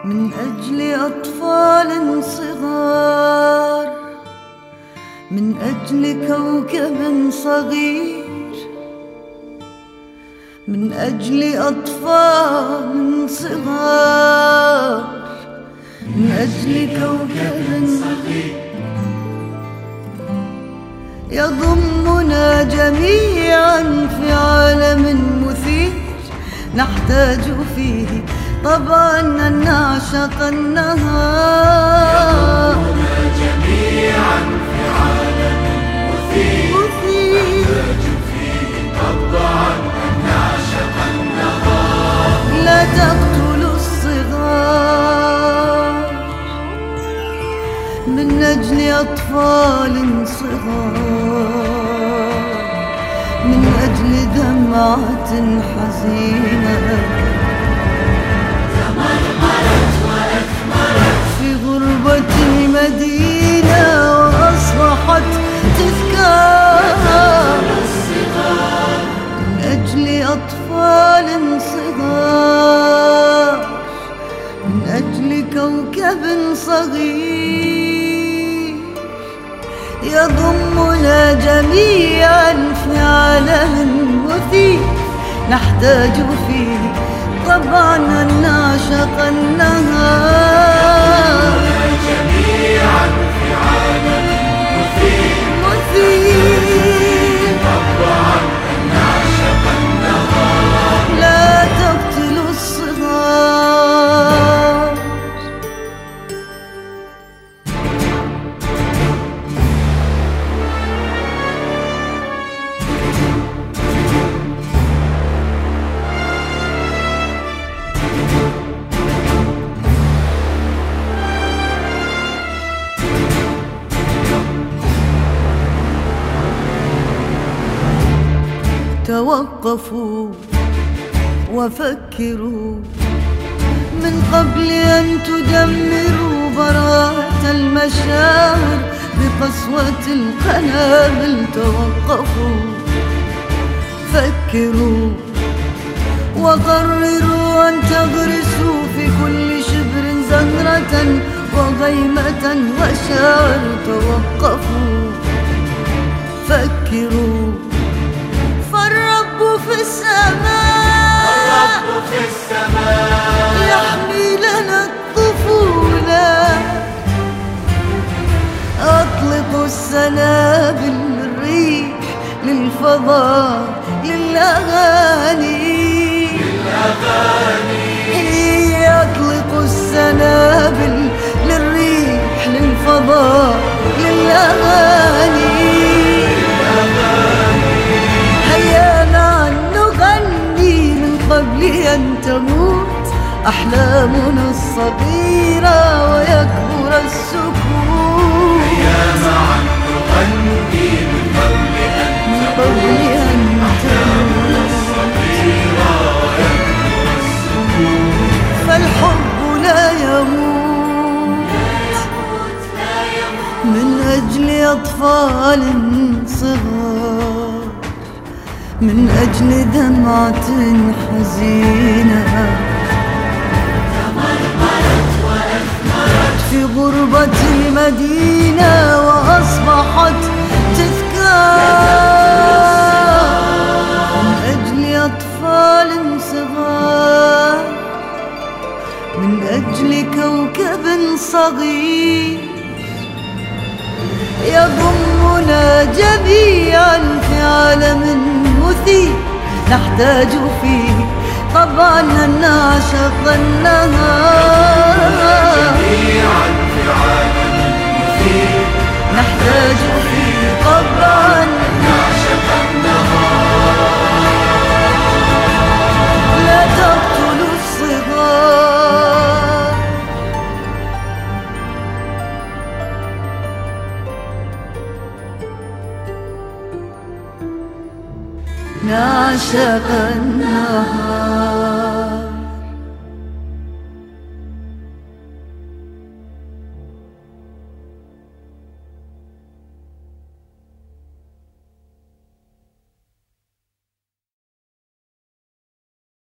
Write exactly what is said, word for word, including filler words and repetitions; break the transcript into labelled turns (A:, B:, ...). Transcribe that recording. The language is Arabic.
A: من أجل أطفال صغار، من أجل كوكب صغير، من أجل أطفال صغار، من أجل كوكب صغير يضمنا جميعا في عالم مثير نحتاج فيه طبعا أن نعشق النهار.
B: يضمنا جميعا في عالم مثير نحتاج فيه طبعا أن نعشق النهار.
A: لا تقتلوا الصغار من أجل أطفال صغار، من أجل دمعة حزينة
B: تمرمرت وأثمرت
A: في غربة المدينة وأصبحت تذكار. من أجل أطفال صغار، من أجل كوكب صغير يضمنا جميعا في عالم مثير نحتاج فيه طبعا أن نعشق النهار.
B: جميعا في عالم مثير
A: مثير
B: طبعا أن نعشق النهار.
A: لا تقتلوا الصغار. توقفوا وفكروا من قبل أن تدمروا براءة المشاعر بقسوة القنابل. توقفوا فكروا وقرروا أن تغرسوا في كل شبر زهرة وغيمة وشعر. توقفوا فكروا فالرب في السماء،
B: الرب في السماء
A: يحمي لنا الطفولة. أطلقوا السنابل للريح للفضاء للأغاني
B: للأغاني.
A: أطلقوا السنابل للريح للفضاء للأغاني. هيا معا نغني من قبل أن تموت أحلامنا الصغيرة ويكبر السكوت.
B: هيا معا نغني من قبل أن تموت أحلامنا الصغيرة ويكبر السكوت.
A: فالحب لا يموت من أجل أطفال صغار، من أجل دمعة حزينة
B: تمرمرت وأثمرت
A: في غربة المدينة وأصبحت تذكار. من أجل أطفال صغار، من أجل كوكب صغير يضمنا جميعا في عالم مثير نحتاج فيه طبعا أن نعشق النهار.
B: جميعا في عالم مثير
A: نحتاج فيه طبعا
B: أن نعشق النهار.
A: لا تقتلوا الصغار. نعشق النهار.